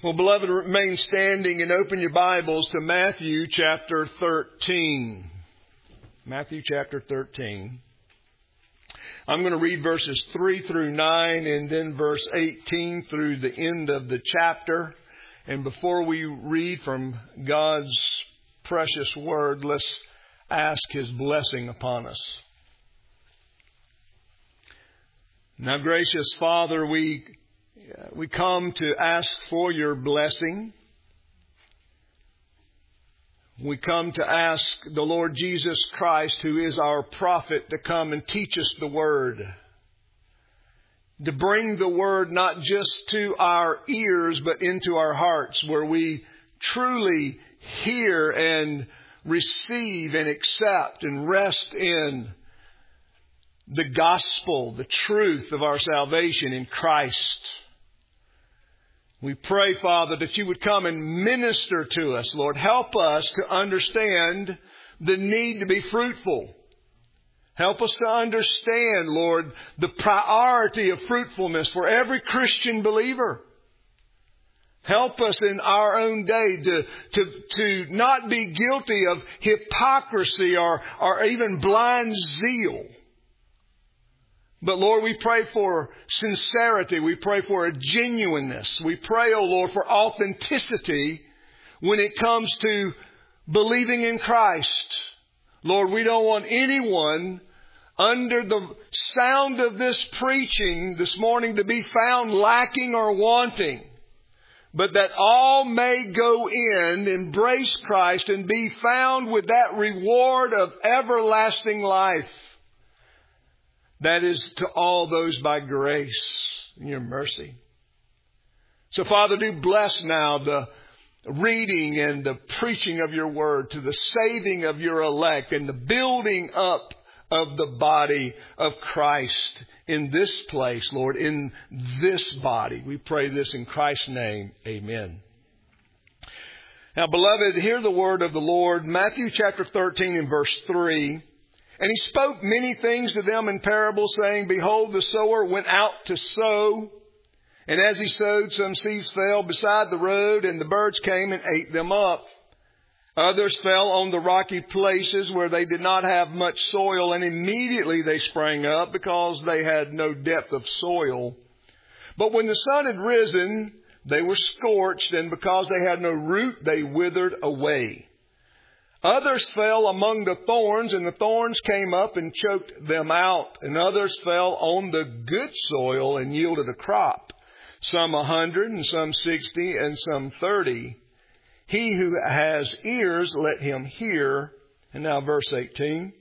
Well, beloved, remain standing and open your Bibles to Matthew chapter 13. Matthew chapter 13. I'm going to read verses 3 through 9 and then verse 18 through the end of the chapter. And before we read from God's precious word, let's ask His blessing upon us. Now, gracious Father, we come to ask for your blessing. We come to ask the Lord Jesus Christ, who is our prophet, to come and teach us the Word. To bring the Word not just to our ears, but into our hearts, where we truly hear and receive and accept and rest in the gospel, the truth of our salvation in Christ. We pray, Father, that you would come and minister to us, Lord. Help us to understand the need to be fruitful. Help us to understand, Lord, the priority of fruitfulness for every Christian believer. Help us in our own day to not be guilty of hypocrisy or even blind zeal. But Lord, we pray for sincerity. We pray for a genuineness. We pray, oh Lord, for authenticity when it comes to believing in Christ. Lord, we don't want anyone under the sound of this preaching this morning to be found lacking or wanting, but that all may go in, embrace Christ, and be found with that reward of everlasting life. That is to all those by grace and your mercy. So, Father, do bless now the reading and the preaching of your word, to the saving of your elect and the building up of the body of Christ in this place, Lord, in this body. We pray this in Christ's name. Amen. Now, beloved, hear the word of the Lord. Matthew chapter 13 and verse 3. And he spoke many things to them in parables, saying, Behold, the sower went out to sow. And as he sowed, some seeds fell beside the road, and the birds came and ate them up. Others fell on the rocky places where they did not have much soil, and immediately they sprang up because they had no depth of soil. But when the sun had risen, they were scorched, and because they had no root, they withered away. Others fell among the thorns, and the thorns came up and choked them out. And others fell on the good soil and yielded a crop, some 100, and some 60, and some 30. He who has ears, let him hear. And now verse 18.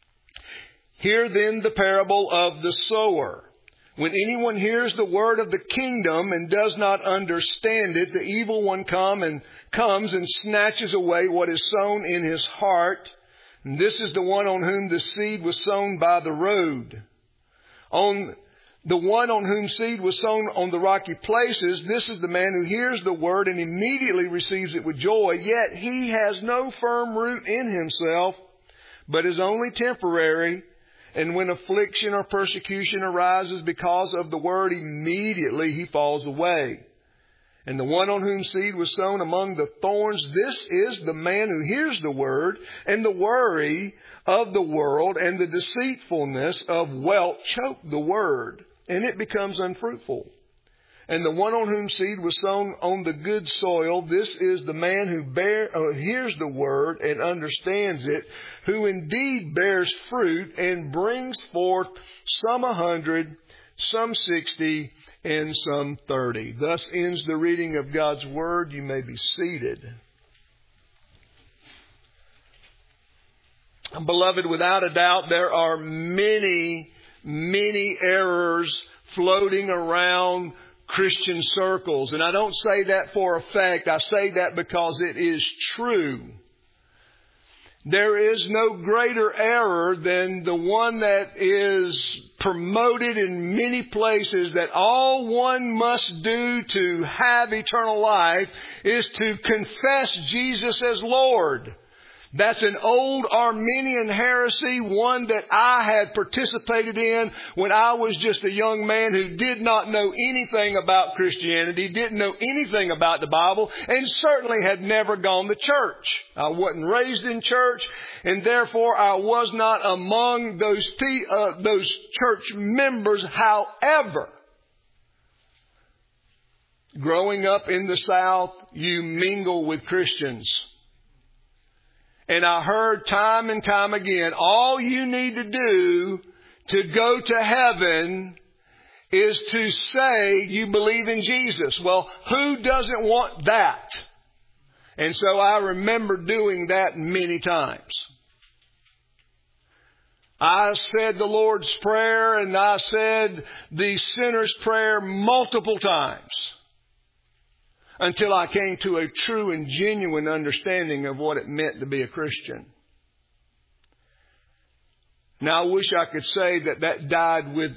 Hear then the parable of the sower. When anyone hears the word of the kingdom and does not understand it, the evil one comes and snatches away what is sown in his heart. And this is the one on whom the seed was sown by the road. On the one on whom seed was sown on the rocky places, this is the man who hears the word and immediately receives it with joy. Yet he has no firm root in himself, but is only temporary. And when affliction or persecution arises because of the word, immediately he falls away. And the one on whom seed was sown among the thorns, this is the man who hears the word, and the worry of the world and the deceitfulness of wealth choke the word, and it becomes unfruitful. And the one on whom seed was sown on the good soil, this is the man who hears the word and understands it, who indeed bears fruit and brings forth some 100, some 60, and some 30. Thus ends the reading of God's word. You may be seated. Beloved, without a doubt, there are many errors floating around Christian circles. And I don't say that for effect. I say that because it is true. There is no greater error than the one that is promoted in many places, that all one must do to have eternal life is to confess Jesus as Lord. That's an old Arminian heresy, one that I had participated in when I was just a young man who did not know anything about Christianity, didn't know anything about the Bible, and certainly had never gone to church. I wasn't raised in church, and therefore I was not among those church members. However, growing up in the South, you mingle with Christians. And I heard time and time again, all you need to do to go to heaven is to say you believe in Jesus. Well, who doesn't want that? And so I remember doing that many times. I said the Lord's Prayer and I said the sinner's prayer multiple times, until I came to a true and genuine understanding of what it meant to be a Christian. Now, I wish I could say that died with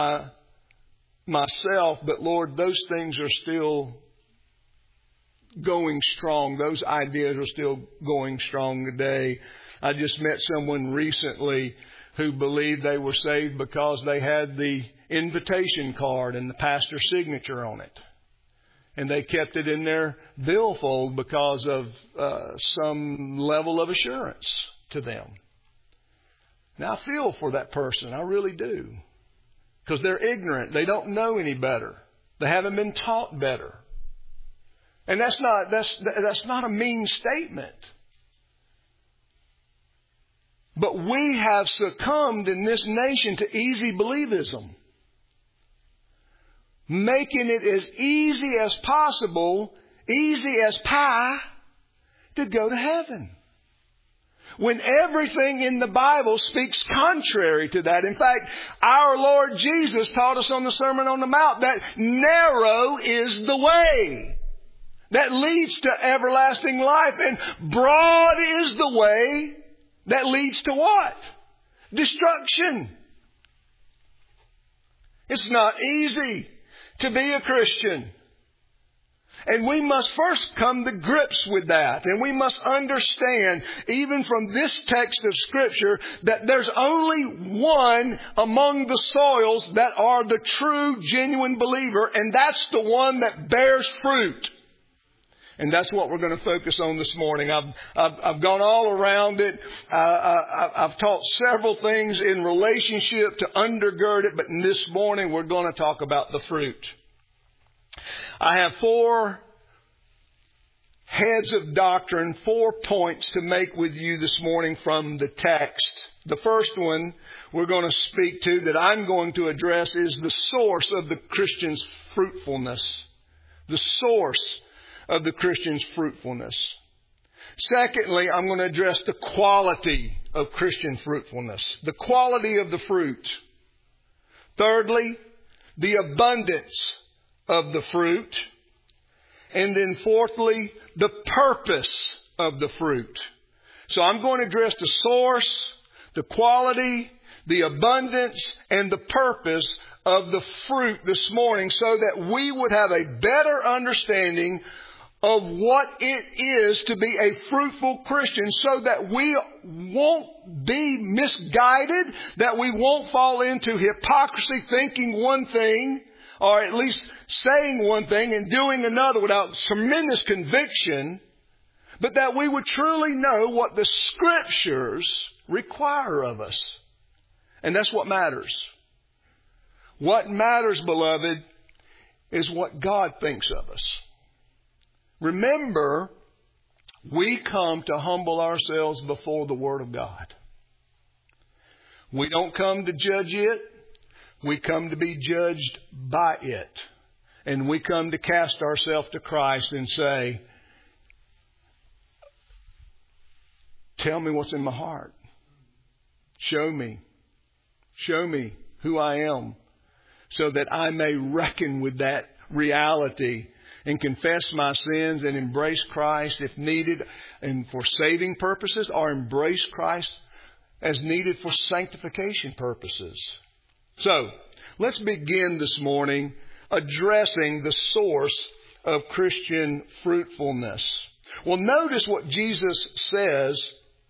myself, but Lord, those things are still going strong. Those ideas are still going strong today. I just met someone recently who believed they were saved because they had the invitation card and the pastor's signature on it. And they kept it in their billfold because of some level of assurance to them. Now, I feel for that person. I really do. Because they're ignorant. They don't know any better. They haven't been taught better. And that's not a mean statement. But we have succumbed in this nation to easy believism, making it as easy as possible, easy as pie, to go to heaven. When everything in the Bible speaks contrary to that. In fact, our Lord Jesus taught us on the Sermon on the Mount that narrow is the way that leads to everlasting life, and broad is the way that leads to what? Destruction. It's not easy to be a Christian. And we must first come to grips with that. And we must understand, even from this text of Scripture, that there's only one among the soils that are the true, genuine believer, and that's the one that bears fruit. And that's what we're going to focus on this morning. I've gone all around it. I've taught several things in relationship to undergird it, but this morning we're going to talk about the fruit. I have 4 heads of doctrine, 4 points to make with you this morning from the text. The first one we're going to speak to, that I'm going to address, is the source of the Christian's fruitfulness. The source of the Christian's fruitfulness. Secondly, I'm going to address the quality of Christian fruitfulness. The quality of the fruit. Thirdly, the abundance of the fruit. And then fourthly, the purpose of the fruit. So I'm going to address the source, the quality, the abundance, and the purpose of the fruit this morning, so that we would have a better understanding of what it is to be a fruitful Christian, so that we won't be misguided, that we won't fall into hypocrisy, thinking one thing, or at least saying one thing and doing another without tremendous conviction, but that we would truly know what the Scriptures require of us. And that's what matters. What matters, beloved, is what God thinks of us. Remember, we come to humble ourselves before the Word of God. We don't come to judge it. We come to be judged by it. And we come to cast ourselves to Christ and say, tell me what's in my heart. Show me. Show me who I am, so that I may reckon with that reality and confess my sins and embrace Christ if needed and for saving purposes, or embrace Christ as needed for sanctification purposes. So, let's begin this morning addressing the source of Christian fruitfulness. Well, notice what Jesus says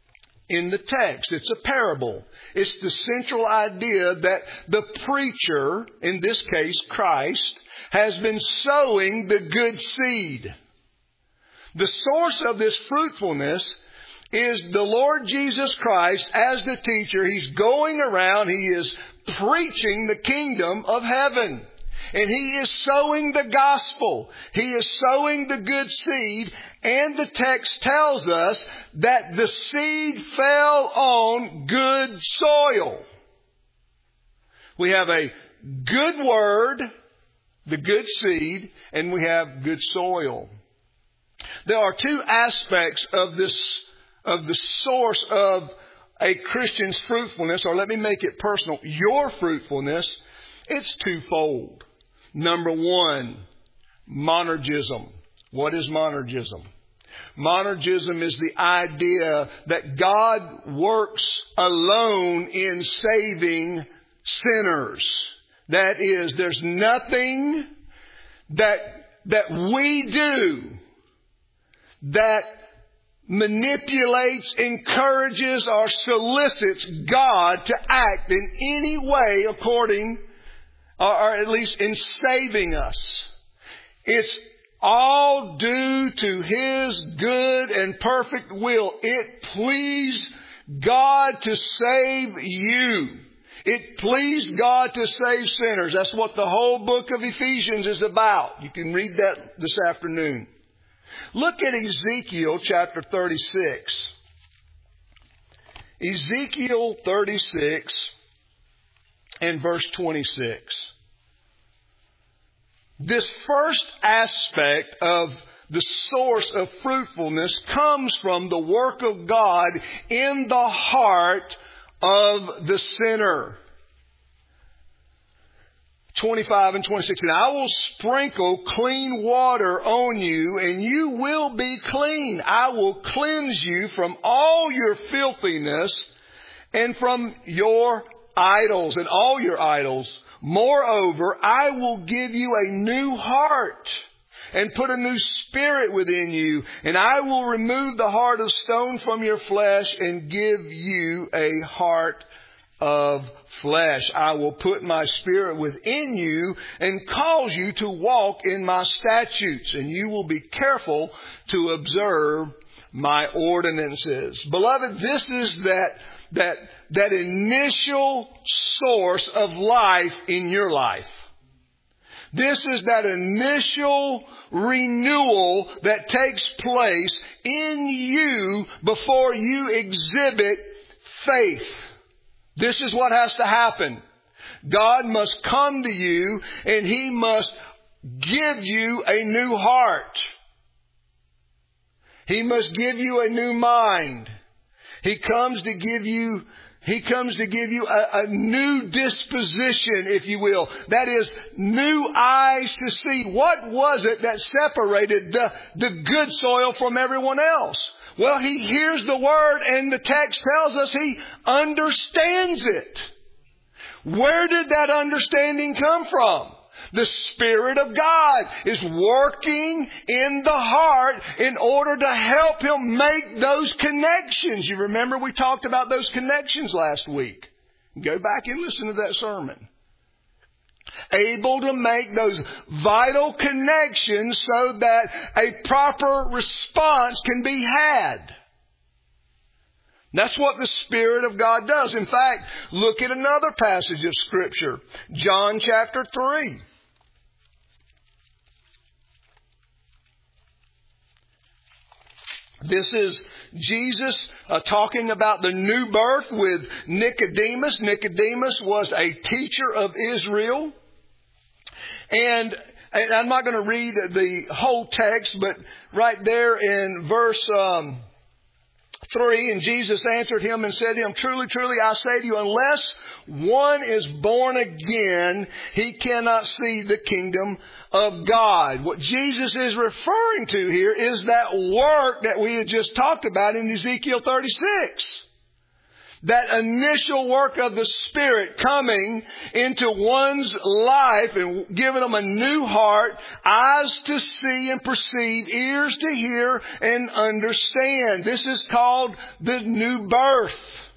in the text. It's a parable. It's the central idea that the preacher, in this case Christ, has been sowing the good seed. The source of this fruitfulness is the Lord Jesus Christ as the teacher. He's going around. He is preaching the kingdom of heaven. And He is sowing the gospel. He is sowing the good seed. And the text tells us that the seed fell on good soil. We have a good word, the good seed, and we have good soil. There are two aspects of the source of a Christian's fruitfulness, or let me make it personal, your fruitfulness. It's twofold. Number one, monergism. What is monergism? Monergism is the idea that God works alone in saving sinners. That is, there's nothing that we do that manipulates, encourages, or solicits God to act in any way according, or at least in saving us. It's all due to His good and perfect will. It pleased God to save you. It pleased God to save sinners. That's what the whole book of Ephesians is about. You can read that this afternoon. Look at Ezekiel chapter 36. Ezekiel 36 and verse 26. This first aspect of the source of fruitfulness comes from the work of God in the heart of the sinner. 25 and 26. And I will sprinkle clean water on you, and you will be clean. I will cleanse you from all your filthiness and from your idols and all your idols. Moreover, I will give you a new heart and put a new spirit within you. And I will remove the heart of stone from your flesh and give you a heart of flesh. I will put my spirit within you and cause you to walk in my statutes. And you will be careful to observe my ordinances. Beloved, this is that initial source of life in your life. This is that initial renewal that takes place in you before you exhibit faith. This is what has to happen. God must come to you and He must give you a new heart. He must give you a new mind. He comes to give you a new disposition, if you will. That is, new eyes to see. What was it that separated the good soil from everyone else? Well, he hears the word, and the text tells us he understands it. Where did that understanding come from? The Spirit of God is working in the heart in order to help him make those connections. You remember we talked about those connections last week. Go back and listen to that sermon. Able to make those vital connections so that a proper response can be had. That's what the Spirit of God does. In fact, look at another passage of Scripture. John chapter 3. This is Jesus talking about the new birth with Nicodemus. Nicodemus was a teacher of Israel. And I'm not going to read the whole text, but right there in verse 3, and Jesus answered him and said to him, Truly, truly, I say to you, unless one is born again, he cannot see the kingdom of God. What Jesus is referring to here is that work that we had just talked about in Ezekiel 36. That initial work of the Spirit coming into one's life and giving them a new heart, eyes to see and perceive, ears to hear and understand. This is called the new birth.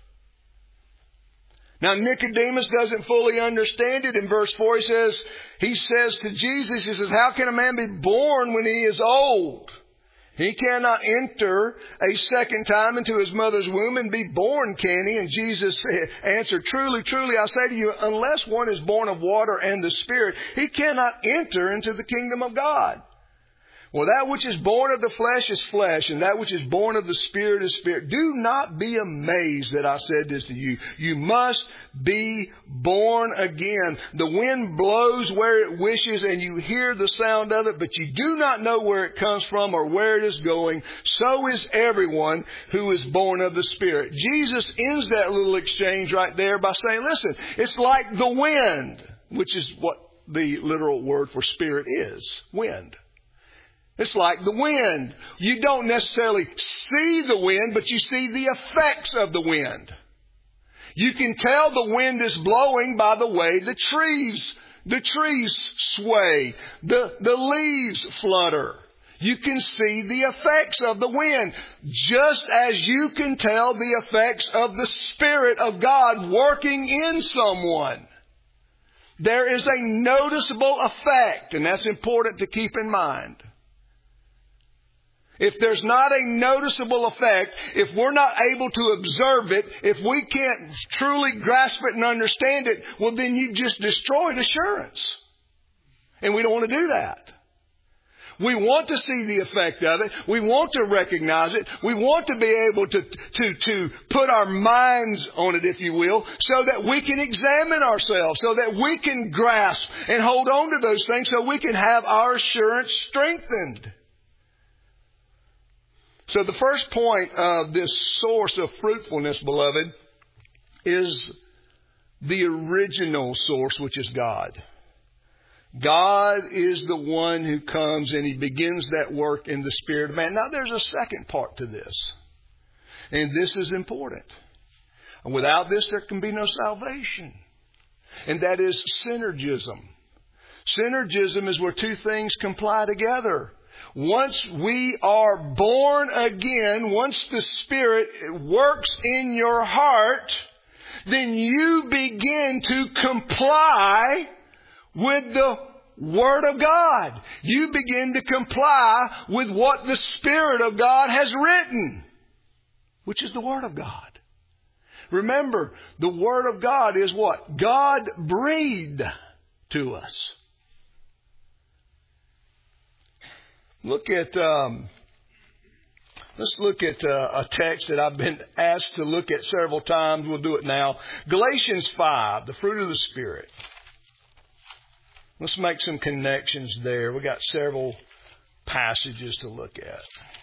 Now Nicodemus doesn't fully understand it. In verse 4 he says to Jesus, he says, how can a man be born when he is old? He cannot enter a second time into his mother's womb and be born, can he? And Jesus answered, truly, truly, I say to you, unless one is born of water and the Spirit, he cannot enter into the kingdom of God. Well, that which is born of the flesh is flesh, and that which is born of the Spirit is spirit. Do not be amazed that I said this to you. You must be born again. The wind blows where it wishes, and you hear the sound of it, but you do not know where it comes from or where it is going. So is everyone who is born of the Spirit. Jesus ends that little exchange right there by saying, listen, it's like the wind, which is what the literal word for spirit is, wind. It's like the wind. You don't necessarily see the wind, but you see the effects of the wind. You can tell the wind is blowing by the way the trees sway, the leaves flutter. You can see the effects of the wind, just as you can tell the effects of the Spirit of God working in someone. There is a noticeable effect, and that's important to keep in mind. If there's not a noticeable effect, if we're not able to observe it, if we can't truly grasp it and understand it, well, then you've just destroyed assurance. And we don't want to do that. We want to see the effect of it. We want to recognize it. We want to be able to put our minds on it, if you will, so that we can examine ourselves, so that we can grasp and hold on to those things, so we can have our assurance strengthened. So the first point of this source of fruitfulness, beloved, is the original source, which is God. God is the one who comes and He begins that work in the spirit of man. Now there's a second part to this. And this is important. Without this there can be no salvation. And that is synergism. Synergism is where two things comply together. Once we are born again, once the Spirit works in your heart, then you begin to comply with the Word of God. You begin to comply with what the Spirit of God has written, which is the Word of God. Remember, the Word of God is what? God breathed to us. Let's look at a text that I've been asked to look at several times. We'll do it now. Galatians 5, the fruit of the Spirit. Let's make some connections there. We've got several passages to look at.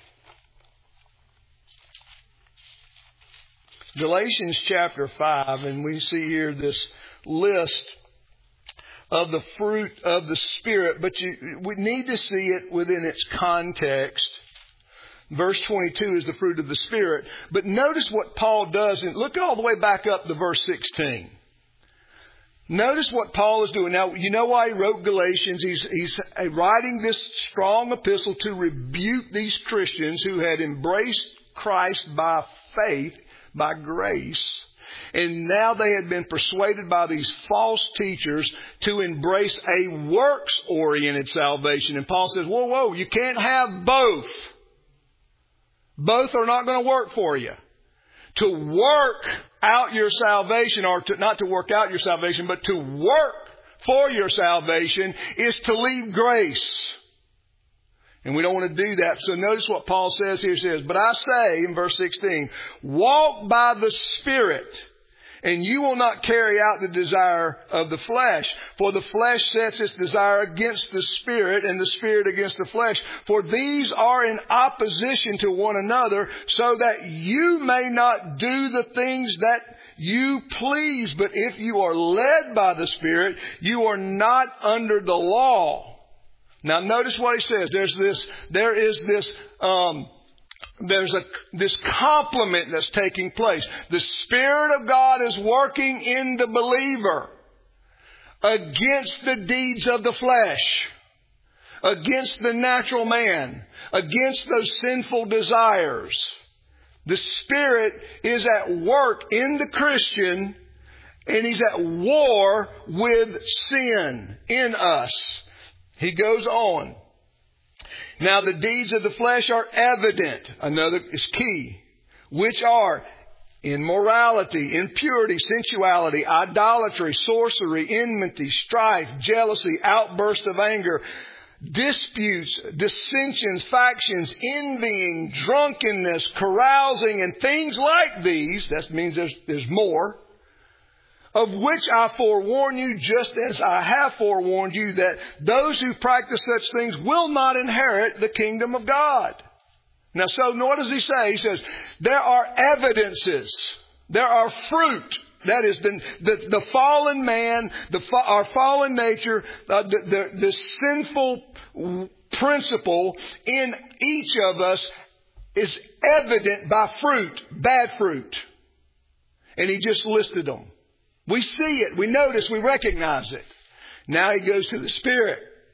Galatians chapter 5, and we see here this list of the fruit of the Spirit, but we need to see it within its context. Verse 22 is the fruit of the Spirit. But notice what Paul does, and look all the way back up to verse 16. Notice what Paul is doing. Now, you know why he wrote Galatians. He's writing this strong epistle to rebuke these Christians who had embraced Christ by faith, by grace. And now they had been persuaded by these false teachers to embrace a works-oriented salvation. And Paul says, whoa, you can't have both. Both are not going to work for you. To work out your salvation, or not to work out your salvation, but to work for your salvation is to leave grace. And we don't want to do that. So notice what Paul says here. He says, but I say, in verse 16, walk by the Spirit, and you will not carry out the desire of the flesh. For the flesh sets its desire against the Spirit, and the Spirit against the flesh. For these are in opposition to one another, so that you may not do the things that you please. But if you are led by the Spirit, you are not under the law. Now notice what he says. There is this there's this complement that's taking place. The Spirit of God is working in the believer against the deeds of the flesh, against the natural man, against those sinful desires. The Spirit is at work in the Christian, and He's at war with sin in us. He goes on. Now the deeds of the flesh are evident. Another is key. Which are immorality, impurity, sensuality, idolatry, sorcery, enmity, strife, jealousy, outburst of anger, disputes, dissensions, factions, envying, drunkenness, carousing, and things like these. That means there's more. Of which I forewarn you, just as I have forewarned you, that those who practice such things will not inherit the kingdom of God. Now, so what does he say? He says, there are evidences. There are fruit. That is the fallen man, our fallen nature, the sinful principle in each of us is evident by fruit, bad fruit. And he just listed them. We see it, we notice, we recognize it. Now he goes to the Spirit.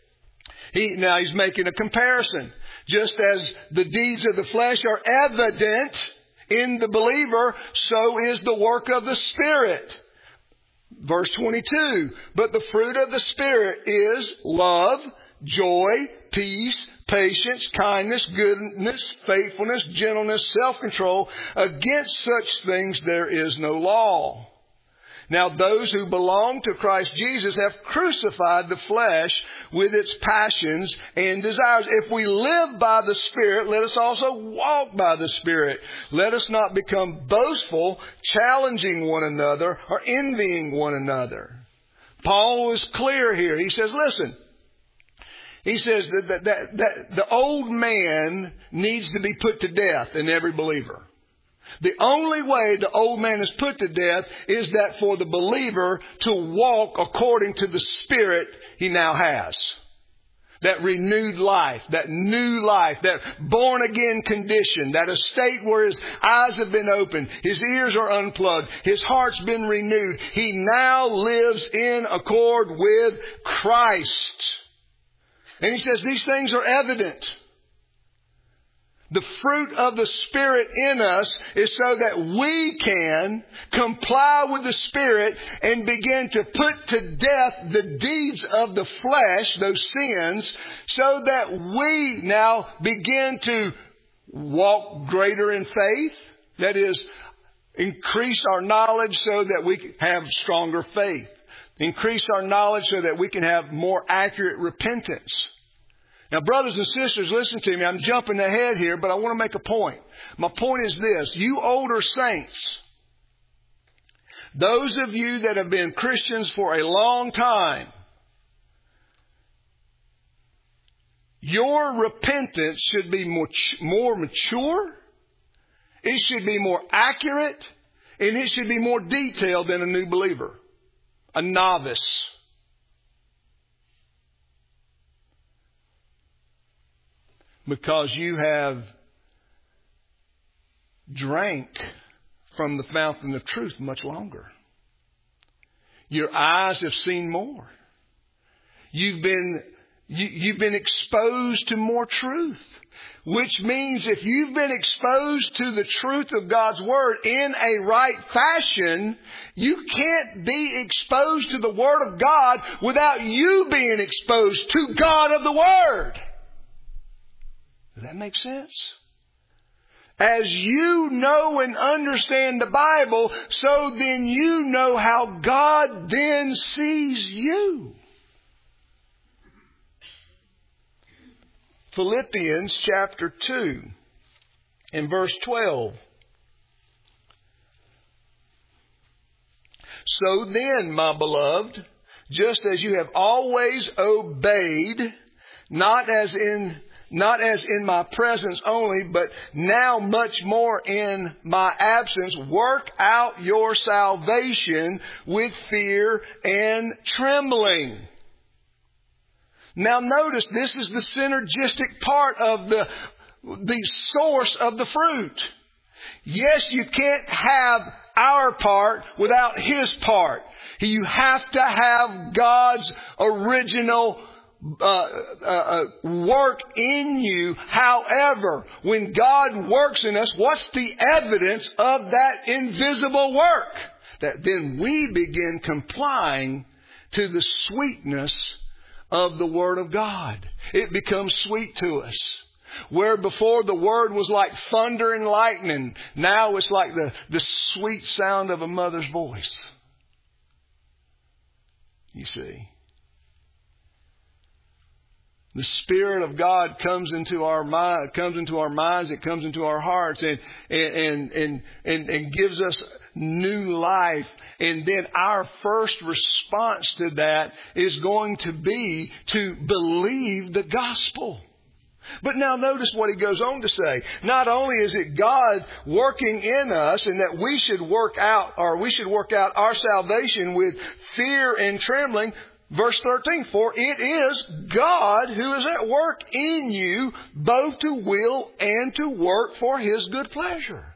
Now he's making a comparison. Just as the deeds of the flesh are evident in the believer, so is the work of the Spirit. Verse 22, but the fruit of the Spirit is love, joy, peace, patience, kindness, goodness, faithfulness, gentleness, self-control. Against such things there is no law. Now those who belong to Christ Jesus have crucified the flesh with its passions and desires. If we live by the Spirit, let us also walk by the Spirit. Let us not become boastful, challenging one another, or envying one another. Paul was clear here. He says, listen, he says that the old man needs to be put to death in every believer. The only way the old man is put to death is that for the believer to walk according to the Spirit he now has. That renewed life, that new life, that born again condition, that estate where his eyes have been opened, his ears are unplugged, his heart's been renewed. He now lives in accord with Christ. And he says these things are evident. The fruit of the Spirit in us is so that we can comply with the Spirit and begin to put to death the deeds of the flesh, those sins, so that we now begin to walk greater in faith. That is, increase our knowledge so that we can have stronger faith. Increase our knowledge so that we can have more accurate repentance. Now, brothers and sisters, listen to me. I'm jumping ahead here, but I want to make a point. My point is this. You older saints, those of you that have been Christians for a long time, your repentance should be more mature. It should be more accurate. And it should be more detailed than a new believer, a novice. Because you have drank from the fountain of truth much longer. Your eyes have seen more. You've been exposed to more truth. Which means if you've been exposed to the truth of God's Word in a right fashion, you can't be exposed to the Word of God without you being exposed to God of the Word. Does that make sense? As you know and understand the Bible, so then you know how God then sees you. Philippians chapter 2 and verse 12. So then, my beloved, just as you have always obeyed, not as in my presence only, but now much more in my absence, work out your salvation with fear and trembling. Now notice, this is the synergistic part of the the source of the fruit. Yes, you can't have our part without His part. You have to have God's original work in you. However, when God works in us, what's the evidence of that invisible work? That then we begin complying to the sweetness of the Word of God. It becomes sweet to us. Where before the Word was like thunder and lightning, now it's like the sweet sound of a mother's voice. You see. The Spirit of God comes into our mind, comes into our minds, it comes into our hearts and gives us new life. And then our first response to that is going to be to believe the gospel. But now notice what he goes on to say. Not only is it God working in us and that we should work out our salvation with fear and trembling. Verse 13, for it is God who is at work in you, both to will and to work for His good pleasure.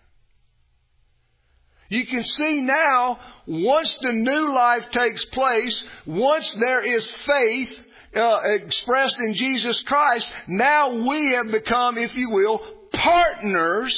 You can see now, once the new life takes place, once there is faith expressed in Jesus Christ, now we have become, if you will, partners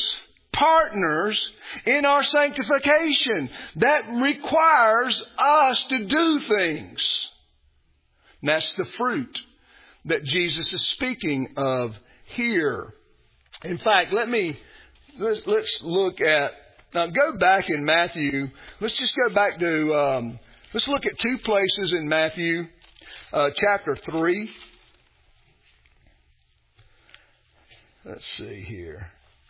in our sanctification. That requires us to do things. And that's the fruit that Jesus is speaking of here. In fact, let's look at, go back in Matthew. Let's just go back to, let's look at two places in Matthew, chapter 3. Let's see here.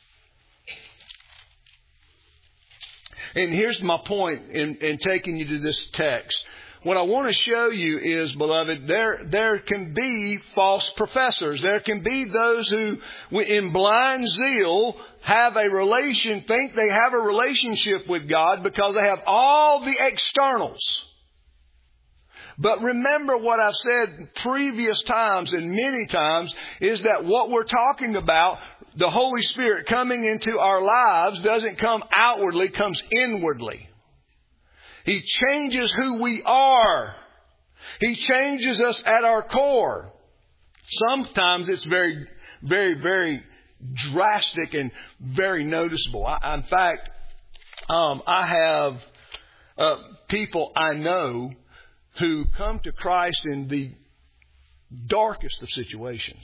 And here's my point in taking you to this text. What I want to show you is, beloved, there can be false professors. There can be those who, in blind zeal, think they have a relationship with God because they have all the externals. But remember what I've said previous times and many times is that what we're talking about, the Holy Spirit coming into our lives, doesn't come outwardly, comes inwardly. He changes who we are. He changes us at our core. Sometimes it's very, very, very drastic and very noticeable. In fact, I have people I know who come to Christ in the darkest of situations.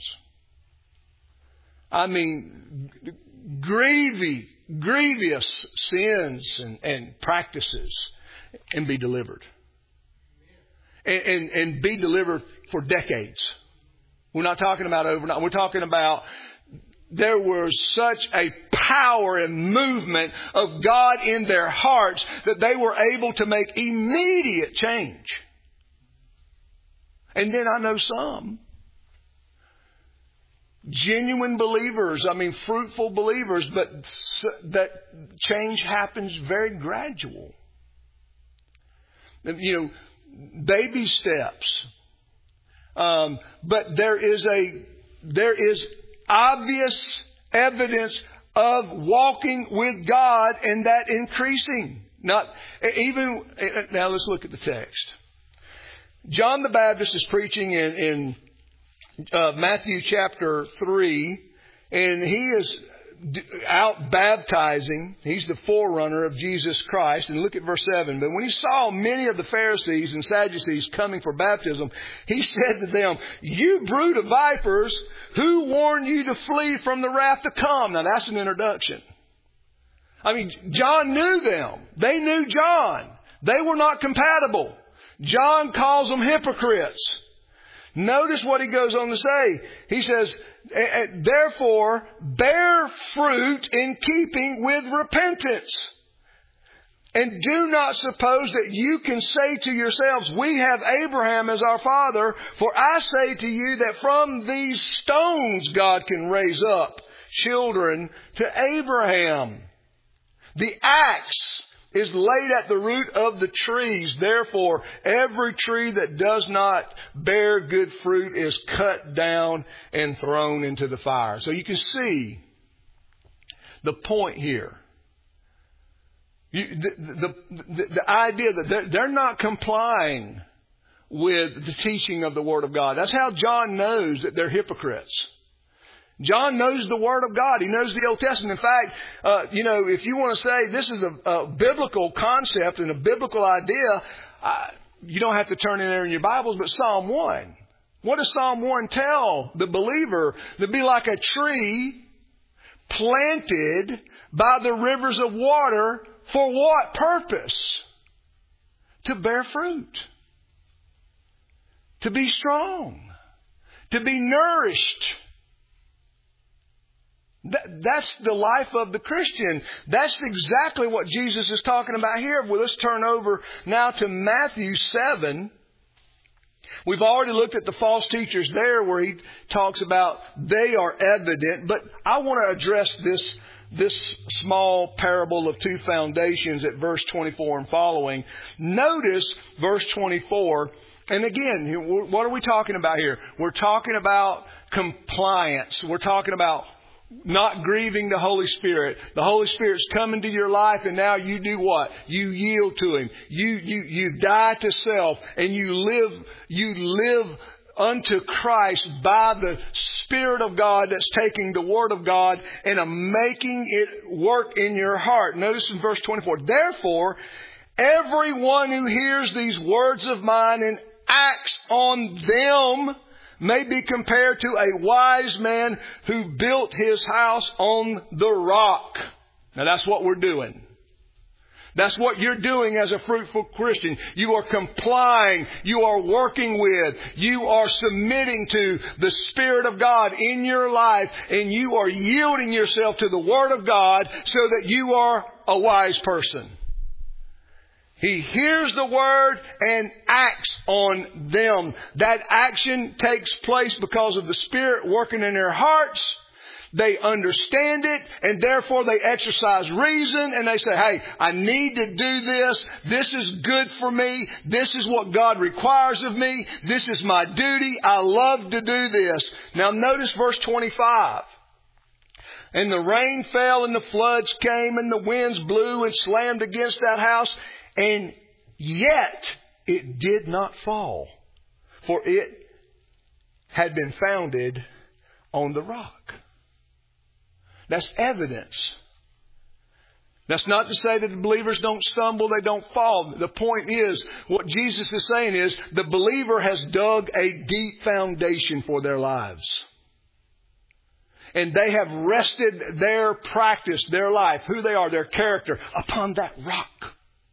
I mean, grievous sins and practices. And be delivered. And be delivered for decades. We're not talking about overnight. We're talking about there was such a power and movement of God in their hearts that they were able to make immediate change. And then I know some genuine believers, fruitful believers, but that change happens very gradual. Baby steps. But there is obvious evidence of walking with God and that increasing. Now let's look at the text. John the Baptist is preaching in Matthew chapter 3, and he is out baptizing. He's the forerunner of Jesus Christ. And look at verse 7. But when he saw many of the Pharisees and Sadducees coming for baptism, he said to them, "You brood of vipers, who warned you to flee from the wrath to come?" Now that's an introduction. John knew them. They knew John. They were not compatible. John calls them hypocrites. Notice what he goes on to say. He says, "Therefore, bear fruit in keeping with repentance. And do not suppose that you can say to yourselves, 'We have Abraham as our father.' For I say to you that from these stones God can raise up children to Abraham. The axe is laid at the root of the trees. Therefore, every tree that does not bear good fruit is cut down and thrown into the fire." So you can see the point here. The idea that they're not complying with the teaching of the Word of God. That's how John knows that they're hypocrites. John knows the Word of God. He knows the Old Testament. In fact, if you want to say this is a biblical concept and a biblical idea, you don't have to turn in there in your Bibles, but Psalm 1. What does Psalm 1 tell the believer? To be like a tree planted by the rivers of water. For what purpose? To bear fruit. To be strong. To be nourished. That's the life of the Christian. That's exactly what Jesus is talking about here. Well, let's turn over now to Matthew 7. We've already looked at the false teachers there where he talks about they are evident. But I want to address this small parable of two foundations at verse 24 and following. Notice verse 24. And again, what are we talking about here? We're talking about compliance. We're talking about not grieving the Holy Spirit. The Holy Spirit's come into your life and now you do what? You yield to Him. You die to self and you live unto Christ by the Spirit of God that's taking the Word of God and making it work in your heart. Notice in verse 24. Therefore, everyone who hears these words of mine and acts on them may be compared to a wise man who built his house on the rock. Now that's what we're doing. That's what you're doing as a fruitful Christian. You are complying. You are working with. You are submitting to the Spirit of God in your life. And you are yielding yourself to the Word of God so that you are a wise person. He hears the Word and acts on them. That action takes place because of the Spirit working in their hearts. They understand it and therefore they exercise reason and they say, hey, I need to do this. This is good for me. This is what God requires of me. This is my duty. I love to do this. Now notice verse 25. And the rain fell and the floods came and the winds blew and slammed against that house. And yet it did not fall, for it had been founded on the rock. That's evidence. That's not to say that the believers don't stumble, they don't fall. The point is, what Jesus is saying is, the believer has dug a deep foundation for their lives. And they have rested their practice, their life, who they are, their character, upon that rock.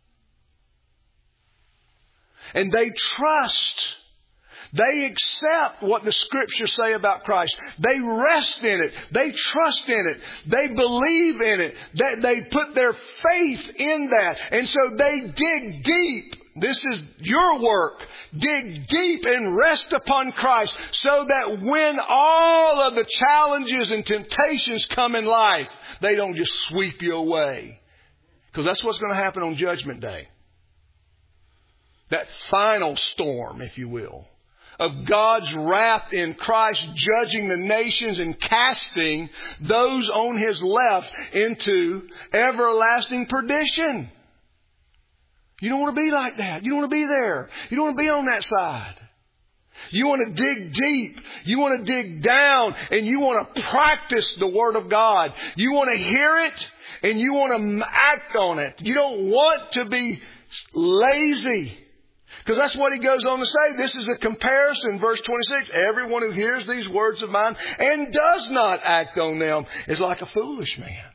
And they trust. They accept what the Scriptures say about Christ. They rest in it. They trust in it. They believe in it. They put their faith in that. And so they dig deep. This is your work. Dig deep and rest upon Christ so that when all of the challenges and temptations come in life, they don't just sweep you away. Because that's what's going to happen on Judgment Day. That final storm, if you will, of God's wrath in Christ judging the nations and casting those on His left into everlasting perdition. You don't want to be like that. You don't want to be there. You don't want to be on that side. You want to dig deep. You want to dig down and you want to practice the Word of God. You want to hear it and you want to act on it. You don't want to be lazy. Because that's what he goes on to say. This is a comparison, verse 26. Everyone who hears these words of mine and does not act on them is like a foolish man.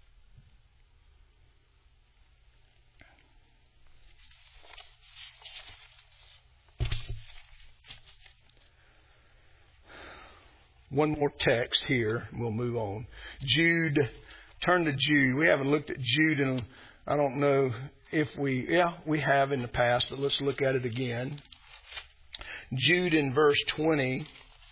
One more text here. We'll move on. Jude. Turn to Jude. We haven't looked at Jude in, I don't know if we have in the past, but let's look at it again. Jude in verse 20.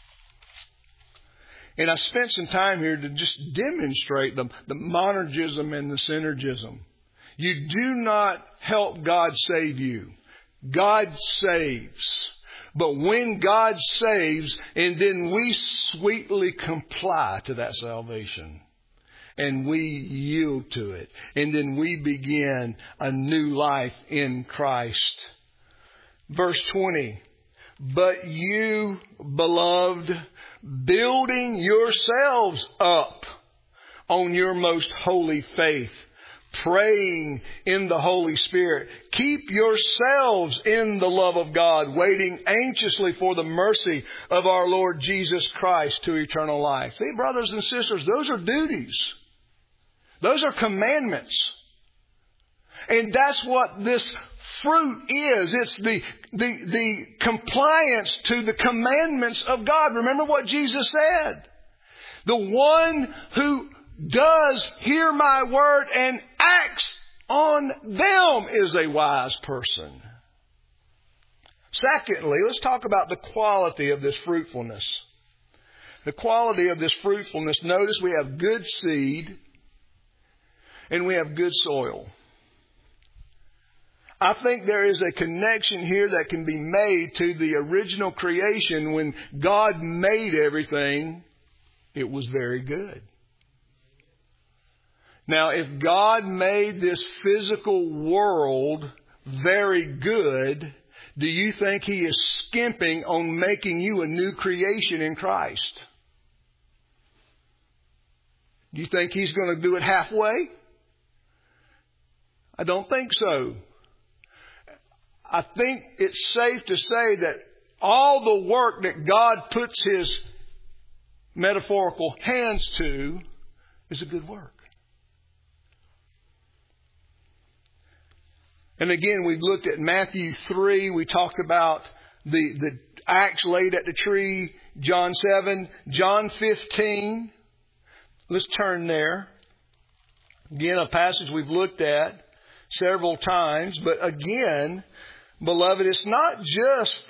And I spent some time here to just demonstrate the monergism and the synergism. You do not help God save you. God saves. But when God saves, and then we sweetly comply to that salvation. and we yield to it. And then we begin a new life in Christ. Verse 20. But you, beloved, building yourselves up on your most holy faith, praying in the Holy Spirit. Keep yourselves in the love of God, waiting anxiously for the mercy of our Lord Jesus Christ to eternal life. See, brothers and sisters, those are duties. Those are commandments. And that's what this fruit is. It's the compliance to the commandments of God. Remember what Jesus said. The one who does hear my word and acts on them is a wise person. Secondly, let's talk about the quality of this fruitfulness. The quality of this fruitfulness. Notice we have good seed and we have good soil. I think there is a connection here that can be made to the original creation. When God made everything, it was very good. Now, if God made this physical world very good, do you think He is skimping on making you a new creation in Christ? Do you think He's going to do it halfway? I don't think so. I think it's safe to say that all the work that God puts His metaphorical hands to is a good work. And again, we've looked at Matthew 3. We talked about the axe laid at the tree. John 7. John 15. Let's turn there. Again, a passage we've looked at several times. But again, beloved, it's not just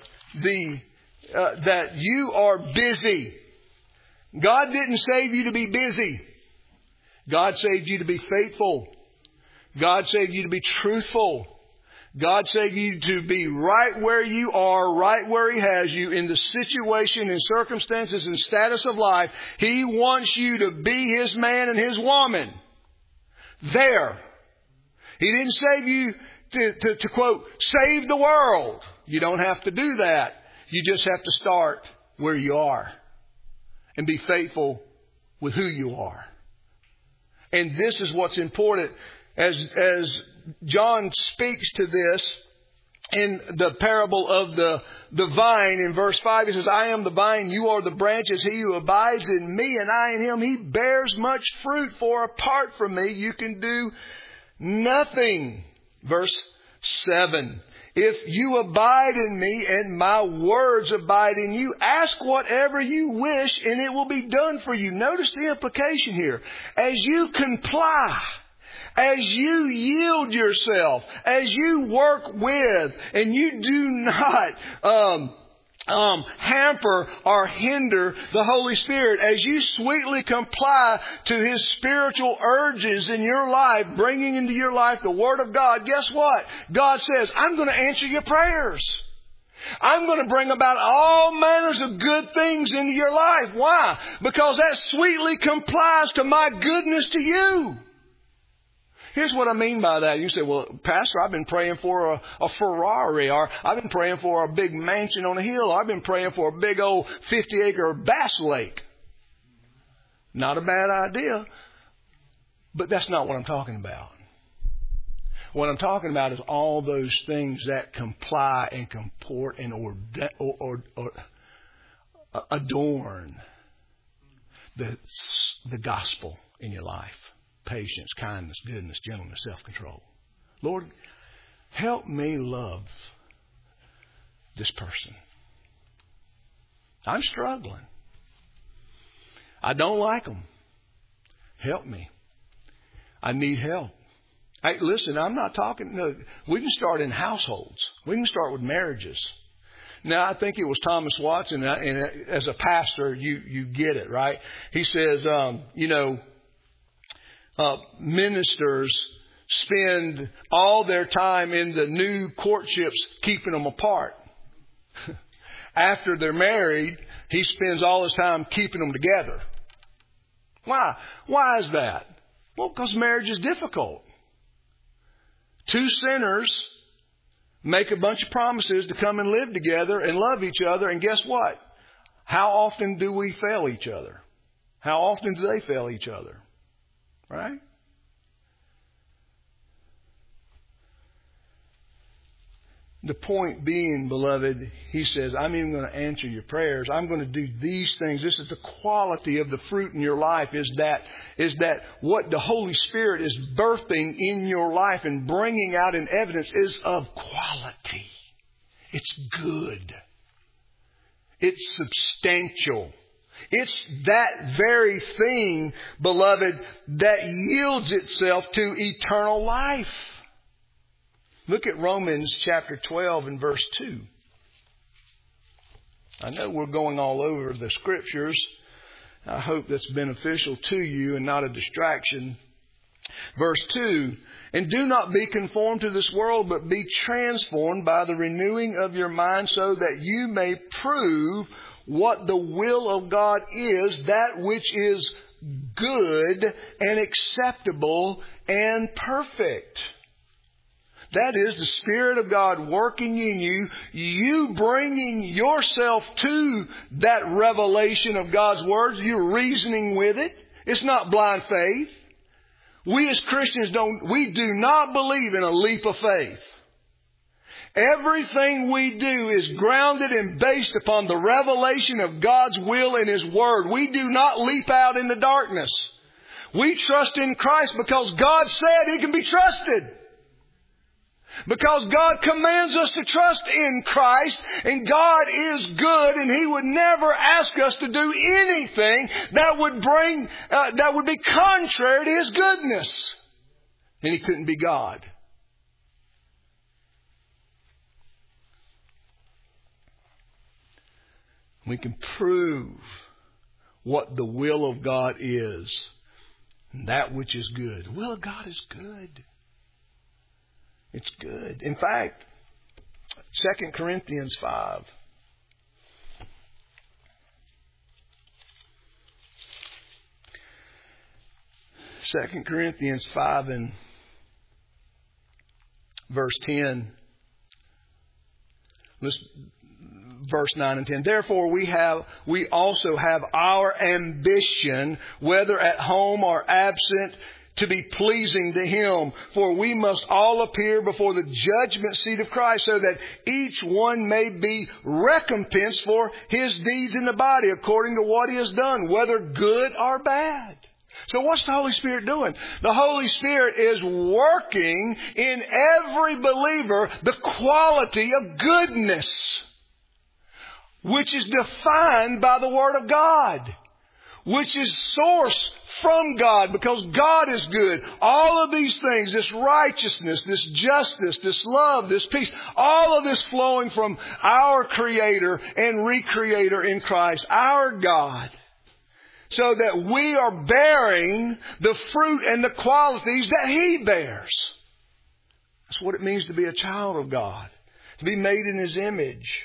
that you are busy. God didn't save you to be busy. God saved you to be faithful. God saved you to be truthful. God saved you to be right where you are, right where He has you, in the situation and circumstances and status of life. He wants you to be His man and His woman. There. He didn't save you to quote, save the world. You don't have to do that. You just have to start where you are and be faithful with who you are. And this is what's important. As John speaks to this in the parable of the vine in verse 5, he says, I am the vine, you are the branches. He who abides in me and I in him, he bears much fruit, for apart from me you can do nothing. Verse 7. If you abide in me and my words abide in you, ask whatever you wish and it will be done for you. Notice the implication here. As you comply, as you yield yourself, as you work with, and you do not hamper or hinder the Holy Spirit, as you sweetly comply to His spiritual urges in your life, bringing into your life the Word of God, guess what? God says, I'm going to answer your prayers. I'm going to bring about all manners of good things into your life. Why? Because that sweetly complies to my goodness to you. Here's what I mean by that. You say, well, Pastor, I've been praying for a Ferrari, or I've been praying for a big mansion on a hill, or I've been praying for a big old 50-acre bass lake. Not a bad idea, but that's not what I'm talking about. What I'm talking about is all those things that comply and comport and adorn the gospel in your life. Patience, kindness, goodness, gentleness, self-control. Lord, help me love this person. I'm struggling. I don't like them. Help me. I need help. Hey, listen, I'm not talking. No, we can start in households. We can start with marriages. Now, I think it was Thomas Watson, and as a pastor, you get it, right? He says, ministers spend all their time in the new courtships keeping them apart. After they're married, he spends all his time keeping them together. Why? Why is that? Well, because marriage is difficult. Two sinners make a bunch of promises to come and live together and love each other. And guess what? How often do we fail each other? How often do they fail each other? Right? The point being, beloved, he says, I'm even going to answer your prayers. I'm going to do these things. This is the quality of the fruit in your life, is that what the Holy Spirit is birthing in your life and bringing out in evidence is of quality. It's good. It's substantial. It's that very thing, beloved, that yields itself to eternal life. Look at Romans chapter 12 and verse 2. I know we're going all over the Scriptures. I hope that's beneficial to you and not a distraction. Verse 2, and do not be conformed to this world, but be transformed by the renewing of your mind, so that you may prove what the will of God is, that which is good and acceptable and perfect. That is the Spirit of God working in you, you bringing yourself to that revelation of God's words. You're reasoning with it. It's not blind faith. We as Christians we do not believe in a leap of faith. Everything we do is grounded and based upon the revelation of God's will in His Word. We do not leap out in the darkness. We trust in Christ because God said He can be trusted. Because God commands us to trust in Christ, and God is good, and He would never ask us to do anything that would be contrary to His goodness. And He couldn't be God. We can prove what the will of God is, and that which is good. The will of God is good. It's good. In fact, 2 Corinthians 5. 2 Corinthians 5 and verse 10. Verse 9 and 10. Therefore we also have our ambition, whether at home or absent, to be pleasing to Him. For we must all appear before the judgment seat of Christ, so that each one may be recompensed for his deeds in the body, according to what he has done, whether good or bad. So what's the Holy Spirit doing? The Holy Spirit is working in every believer the quality of goodness, which is defined by the Word of God, which is sourced from God, because God is good. All of these things, this righteousness, this justice, this love, this peace, all of this flowing from our Creator and Recreator in Christ, our God, so that we are bearing the fruit and the qualities that He bears. That's what it means to be a child of God, to be made in His image.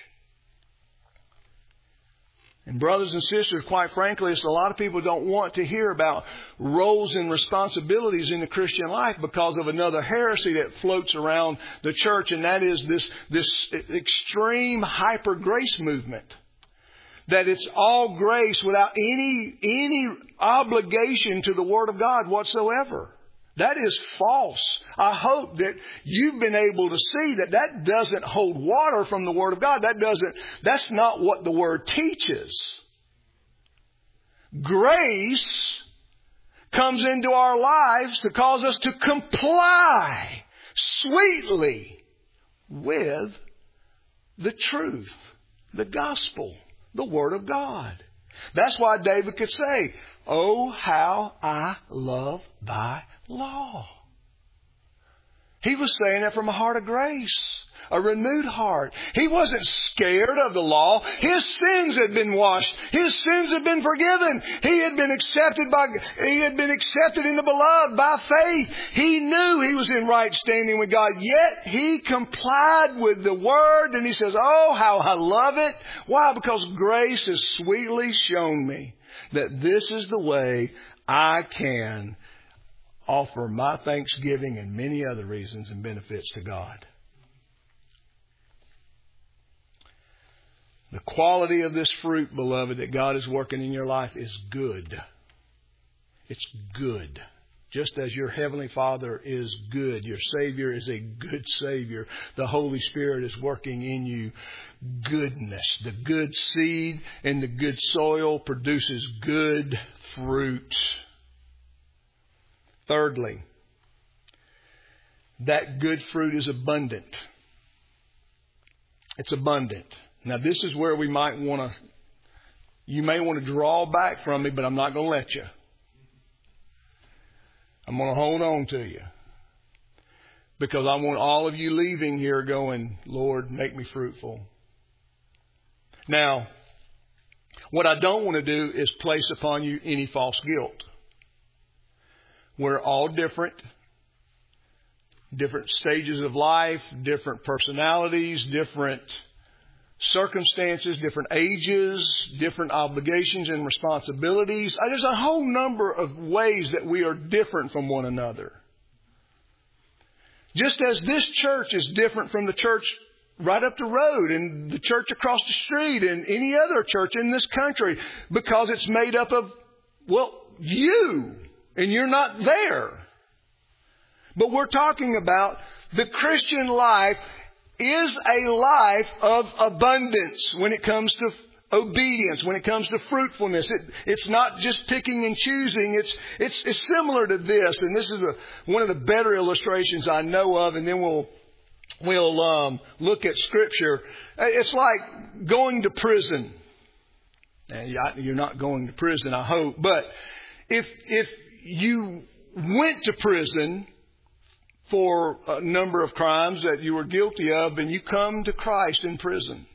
And brothers and sisters, quite frankly, a lot of people don't want to hear about roles and responsibilities in the Christian life because of another heresy that floats around the church, and that is this extreme hyper grace movement. That it's all grace without any obligation to the Word of God whatsoever. That is false. I hope that you've been able to see that doesn't hold water from the Word of God. That's not what the Word teaches. Grace comes into our lives to cause us to comply sweetly with the truth, the gospel, the Word of God. That's why David could say, "Oh, how I love thy law." He was saying that from a heart of grace, a renewed heart. He wasn't scared of the law. His sins had been washed. His sins had been forgiven. He had been accepted in the beloved by faith. He knew he was in right standing with God. Yet he complied with the Word, and he says, "Oh, how I love it." Why? Because grace has sweetly shown me that this is the way I can offer my thanksgiving and many other reasons and benefits to God. The quality of this fruit, beloved, that God is working in your life is good. It's good. Just as your Heavenly Father is good, your Savior is a good Savior. The Holy Spirit is working in you goodness. The good seed and the good soil produces good fruit. Thirdly, that good fruit is abundant. It's abundant. Now, this is where we might want to, you may want to draw back from me, but I'm not going to let you. I'm going to hold on to you. Because I want all of you leaving here going, Lord, make me fruitful. Now, what I don't want to do is place upon you any false guilt. We're all different stages of life, different personalities, different circumstances, different ages, different obligations and responsibilities. There's a whole number of ways that we are different from one another. Just as this church is different from the church right up the road and the church across the street and any other church in this country, because it's made up of, well, you, and you're not there. But we're talking about the Christian life is a life of abundance when it comes to obedience, when it comes to fruitfulness. It's not just picking and choosing. It's similar to this, and this is one of the better illustrations I know of, and then we'll look at Scripture. It's like going to prison. And you're not going to prison, I hope, but if you went to prison for a number of crimes that you were guilty of, and you come to Christ in prison.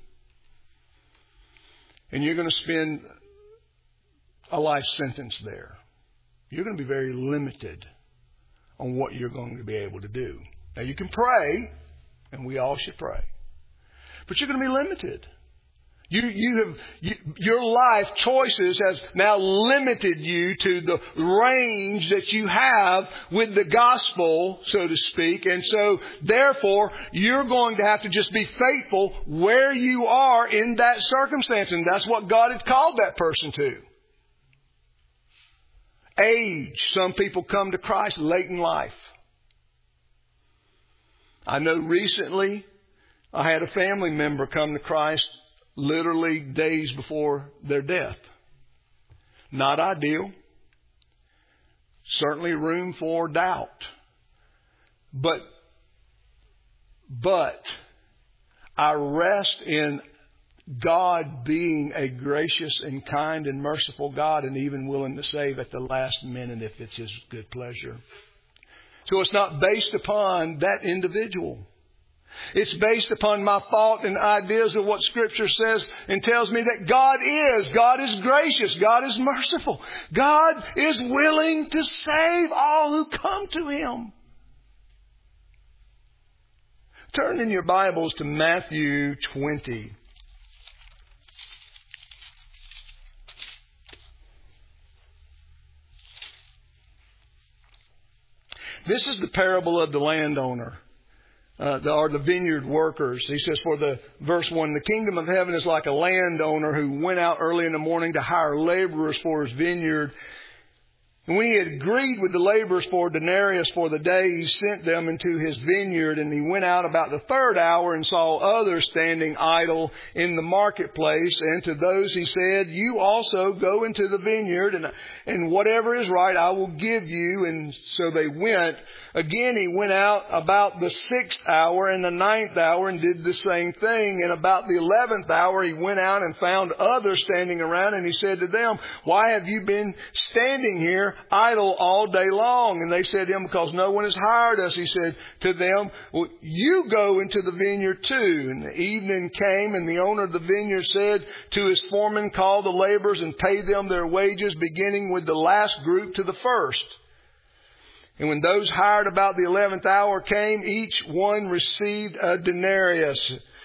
And you're going to spend a life sentence there. You're going to be very limited on what you're going to be able to do. Now you can pray, and we all should pray. But you're going to be limited. Your life choices has now limited you to the range that you have with the gospel, so to speak. And so, therefore, you're going to have to just be faithful where you are in that circumstance. And that's what God had called that person to. Age. Some people come to Christ late in life. I know recently I had a family member come to Christ literally days before their death. Not ideal. Certainly room for doubt. But I rest in God being a gracious and kind and merciful God, and even willing to save at the last minute if it's His good pleasure. So it's not based upon that individual. It's based upon my thought and ideas of what Scripture says and tells me that God is gracious. God is merciful. God is willing to save all who come to Him. Turn in your Bibles to Matthew 20. This is the parable of the landowner. Or the vineyard workers. He says, verse 1, the kingdom of heaven is like a landowner who went out early in the morning to hire laborers for his vineyard. And when he had agreed with the laborers for a denarius for the day, he sent them into his vineyard. And he went out about the third hour and saw others standing idle in the marketplace. And to those he said, you also go into the vineyard, and whatever is right I will give you. And so they went. Again, he went out about the 6th hour and the 9th hour and did the same thing. And about the 11th hour, he went out and found others standing around. And he said to them, why have you been standing here idle all day long? And they said to him, because no one has hired us. He said to them, well, you go into the vineyard too. And the evening came, and the owner of the vineyard said to his foreman, call the laborers and pay them their wages, beginning with the last group to the first. And when those hired about the 11th hour came, each one received a denarius.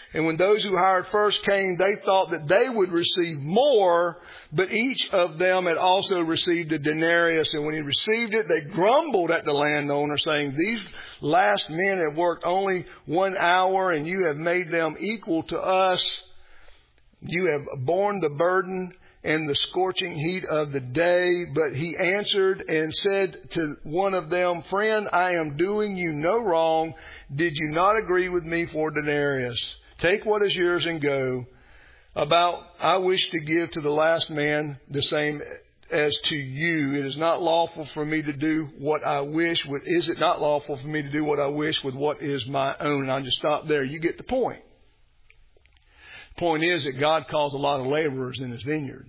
And when those who hired first came, they thought that they would receive more, but each of them had also received a denarius. And when he received it, they grumbled at the landowner, saying, these last men have worked only 1 hour, and you have made them equal to us. You have borne the burden and the scorching heat of the day. But he answered and said to one of them, friend, I am doing you no wrong. Did you not agree with me for denarius? Take what is yours and go. I wish to give to the last man the same as to you. It is not lawful for me to do what I wish. Is it not lawful for me to do what I wish with what is my own? And I'll just stop there. You get the point. The point is that God calls a lot of laborers in His vineyard.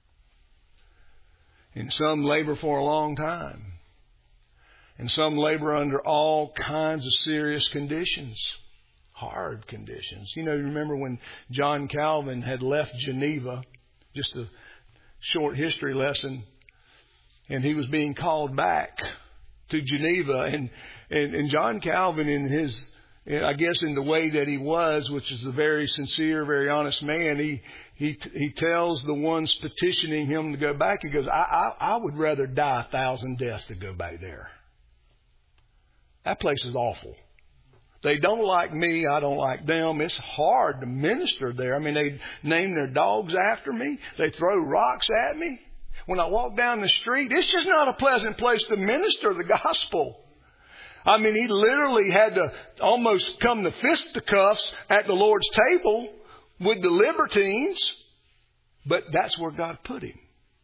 And some labor for a long time. And some labor under all kinds of serious conditions. Hard conditions. You remember when John Calvin had left Geneva, just a short history lesson, and he was being called back to Geneva. And John Calvin, in his, I guess in the way that he was, which is a very sincere, very honest man, he tells the ones petitioning him to go back, he goes, I would rather die 1,000 deaths to go back there. That place is awful. They don't like me. I don't like them. It's hard to minister there. I mean, they name their dogs after me. They throw rocks at me. When I walk down the street, it's just not a pleasant place to minister the gospel. I mean, he literally had to almost come to fisticuffs at the Lord's table with the libertines. But that's where God put him.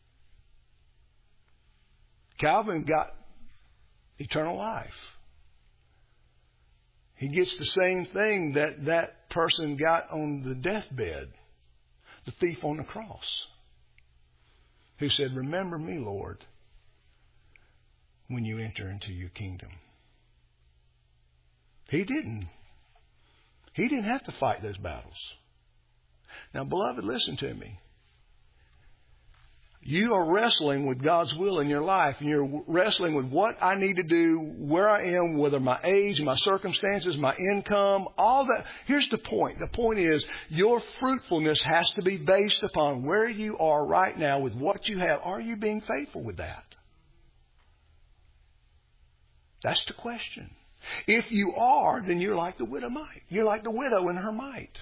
Calvin got eternal life. He gets the same thing that person got on the deathbed, the thief on the cross, who said, remember me, Lord, when you enter into your kingdom. He didn't have to fight those battles. Now, beloved, listen to me. You are wrestling with God's will in your life, and you're wrestling with what I need to do, where I am, whether my age, my circumstances, my income, all that. Here's the point. The point is your fruitfulness has to be based upon where you are right now with what you have. Are you being faithful with that? That's the question. If you are, then you're like the widow mite. You're like the widow in her mite.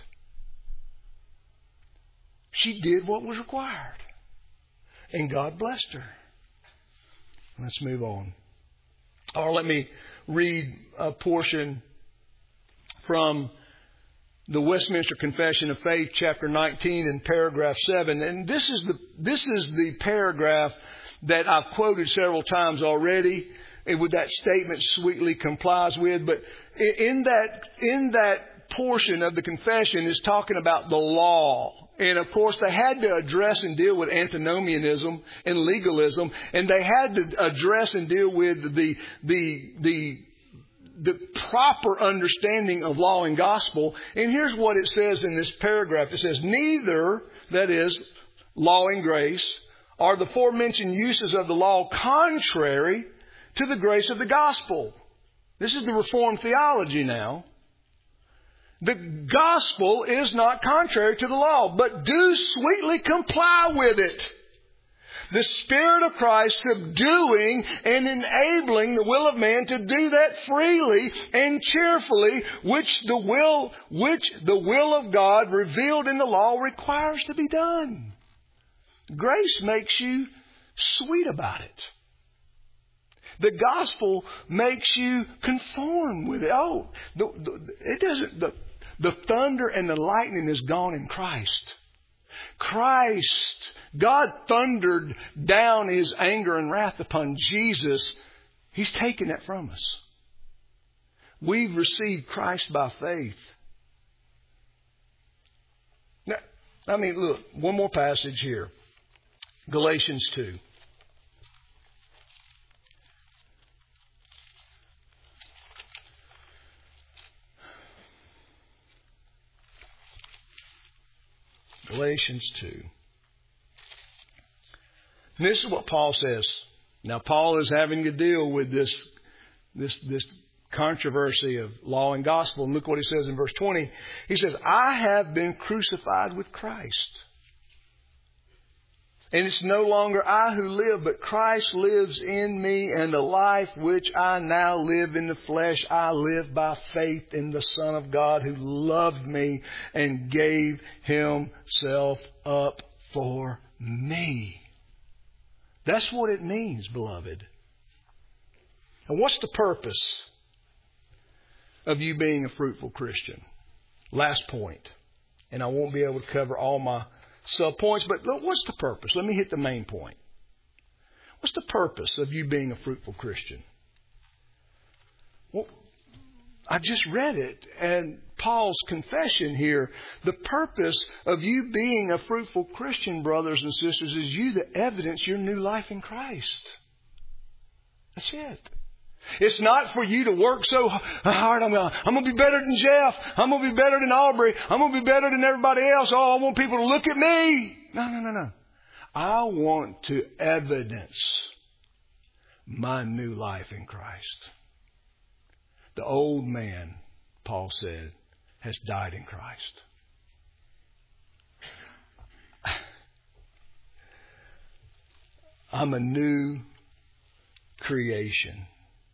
She did what was required. And God blessed her. Let's move on. Or let me read a portion from the Westminster Confession of Faith, chapter 19 and paragraph 7. And this is the paragraph that I've quoted several times already, and with that statement sweetly complies with. But in that portion of the confession is talking about the law. And of course, they had to address and deal with antinomianism and legalism. And they had to address and deal with the proper understanding of law and gospel. And here's what it says in this paragraph. It says, neither, that is, law and grace, are the aforementioned uses of the law contrary to the grace of the gospel. This is the Reformed theology now. The gospel is not contrary to the law, but do sweetly comply with it. The Spirit of Christ subduing and enabling the will of man to do that freely and cheerfully, which the will of God revealed in the law requires to be done. Grace makes you sweet about it. The gospel makes you conform with it. The thunder and the lightning is gone in Christ. God thundered down His anger and wrath upon Jesus. He's taken that from us. We've received Christ by faith. Now, look, one more passage here. Galatians 2. Galatians 2. And this is what Paul says. Now, Paul is having to deal with this controversy of law and gospel. And look what he says in verse 20. He says, I have been crucified with Christ. And it's no longer I who live, but Christ lives in me, and the life which I now live in the flesh, I live by faith in the Son of God who loved me and gave himself up for me. That's what it means, beloved. And what's the purpose of you being a fruitful Christian? Last point. And I won't be able to cover all my sub-points, but look, what's the purpose? Let me hit the main point. What's the purpose of you being a fruitful Christian? Well, I just read it, and Paul's confession here, the purpose of you being a fruitful Christian, brothers and sisters, is you to evidence your new life in Christ. That's it. It's not for you to work so hard. I'm going to be better than Jeff. I'm going to be better than Aubrey. I'm going to be better than everybody else. Oh, I want people to look at me. No. I want to evidence my new life in Christ. The old man, Paul said, has died in Christ. I'm a new creation.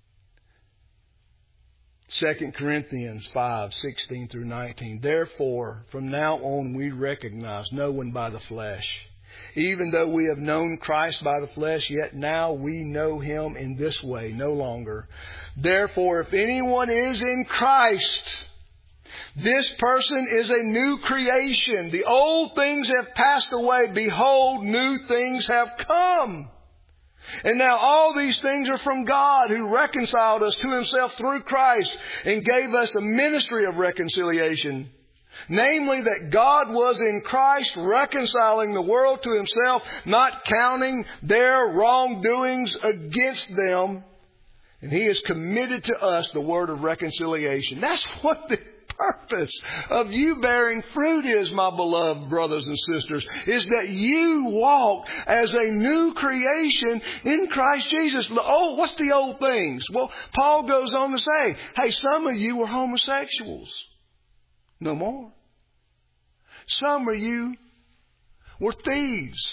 2 Corinthians 5:16 through 19. Therefore, from now on we recognize no one by the flesh. Even though we have known Christ by the flesh, yet now we know him in this way, no longer. Therefore, if anyone is in Christ, this person is a new creation. The old things have passed away. Behold, new things have come. And now all these things are from God, who reconciled us to himself through Christ and gave us a ministry of reconciliation. Namely, that God was in Christ reconciling the world to himself, not counting their wrongdoings against them. And he has committed to us the word of reconciliation. That's what the purpose of you bearing fruit is, my beloved brothers and sisters, is that you walk as a new creation in Christ Jesus. Oh, what's the old things? Well, Paul goes on to say, hey, some of you were homosexuals. No more. Some of you were thieves.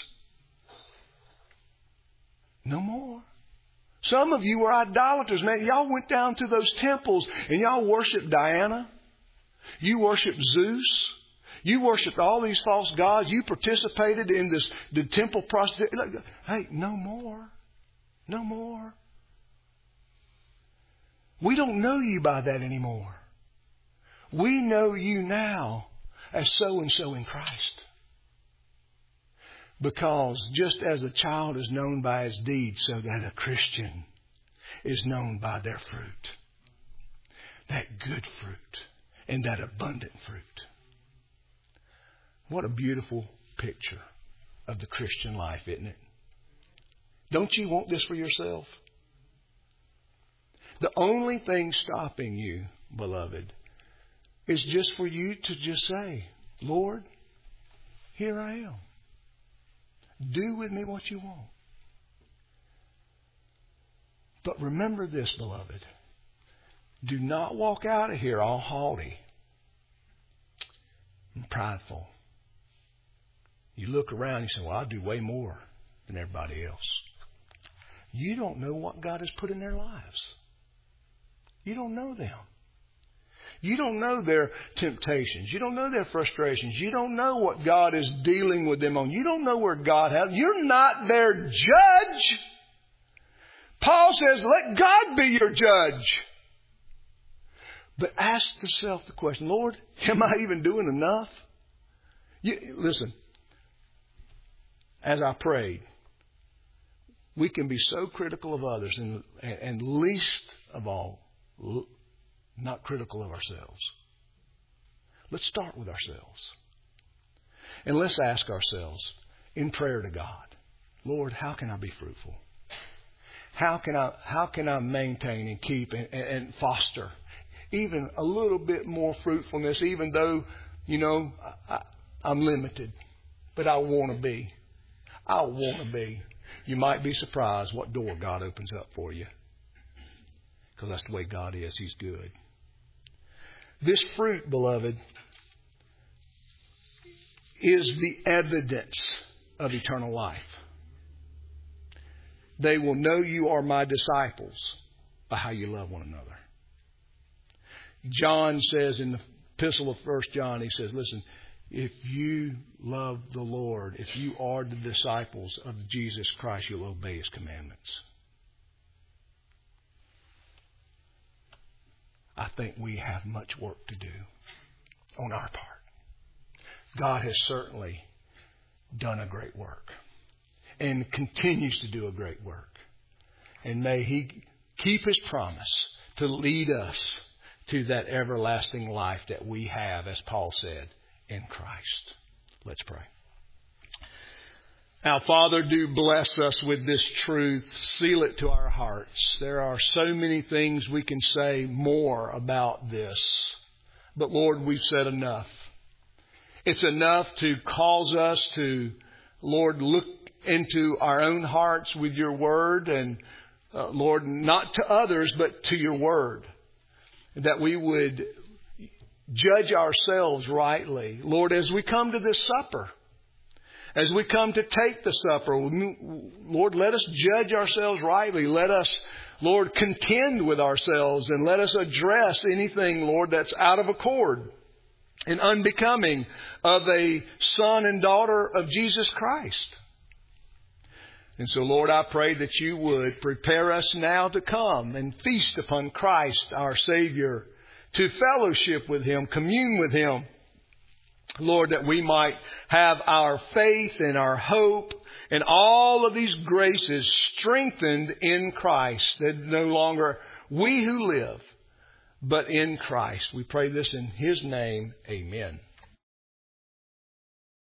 No more. Some of you were idolaters. Man, y'all went down to those temples and y'all worshiped Diana. You worshiped Zeus. You worshiped all these false gods. You participated in the temple prostitution. Hey, no more. No more. We don't know you by that anymore. We know you now as so-and-so in Christ. Because just as a child is known by his deeds, so that a Christian is known by their fruit. That good fruit. And that abundant fruit. What a beautiful picture of the Christian life, isn't it? Don't you want this for yourself? The only thing stopping you, beloved, is just for you to just say, Lord, here I am. Do with me what you want. But remember this, beloved. Do not walk out of here all haughty and prideful. You look around and you say, well, I'll do way more than everybody else. You don't know what God has put in their lives. You don't know them. You don't know their temptations. You don't know their frustrations. You don't know what God is dealing with them on. You don't know where God has. You're not their judge. Paul says, let God be your judge. But ask yourself the question, Lord, am I even doing enough? Listen, as I prayed, we can be so critical of others and least of all, not critical of ourselves. Let's start with ourselves. And let's ask ourselves in prayer to God, Lord, how can I be fruitful? How can I maintain and keep and foster even a little bit more fruitfulness, even though, I'm limited. But I want to be. I want to be. You might be surprised what door God opens up for you. Because that's the way God is. He's good. This fruit, beloved, is the evidence of eternal life. They will know you are my disciples by how you love one another. John says in the epistle of 1 John, he says, listen, if you love the Lord, if you are the disciples of Jesus Christ, you'll obey His commandments. I think we have much work to do on our part. God has certainly done a great work and continues to do a great work. And may He keep His promise to lead us to that everlasting life that we have, as Paul said, in Christ. Let's pray. Now, Father, do bless us with this truth. Seal it to our hearts. There are so many things we can say more about this. But Lord, we've said enough. It's enough to cause us to, Lord, look into our own hearts with your word. And Lord, not to others, but to your word. That we would judge ourselves rightly. Lord, as we come to this supper, as we come to take the supper, Lord, let us judge ourselves rightly. Let us, Lord, contend with ourselves and let us address anything, Lord, that's out of accord and unbecoming of a son and daughter of Jesus Christ. And so, Lord, I pray that you would prepare us now to come and feast upon Christ, our Savior, to fellowship with Him, commune with Him. Lord, that we might have our faith and our hope and all of these graces strengthened in Christ. That no longer we who live, but in Christ. We pray this in His name. Amen.